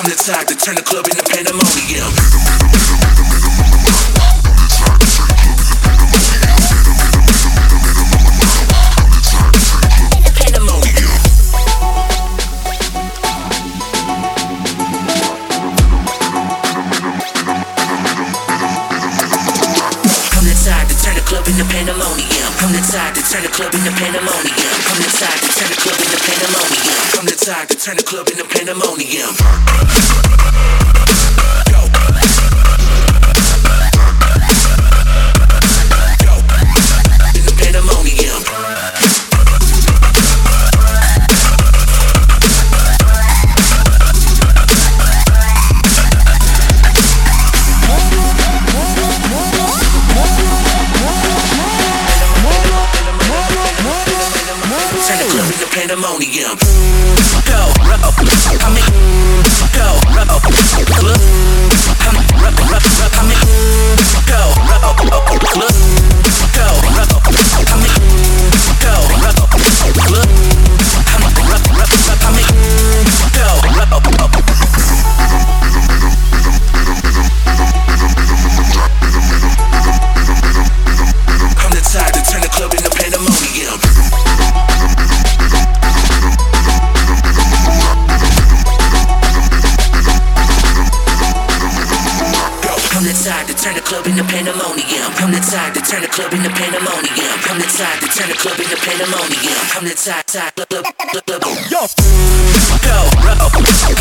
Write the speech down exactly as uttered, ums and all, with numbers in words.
Come inside to turn the club into pandemonium. Into pandemonium. Come inside to turn the club into pandemonium. Come inside to turn the club into pandemonium. Come inside to turn the club into pandemonium. Go. Go. Into pandemonium. Pandemonium. Go, ro, I mean, go, ro, I'm, ro, ro, I mean, go, ro, go, ro, I mean, go, ro, I'm, ro, ro, I mean, go, ro, come inside to turn the club into pandemonium. Come inside to turn the club into pandemonium. Come inside to turn the club into pandemonium. Come inside to turn the club into pandemonium. Come inside, side, club, club, club, club. Yo, go, ro,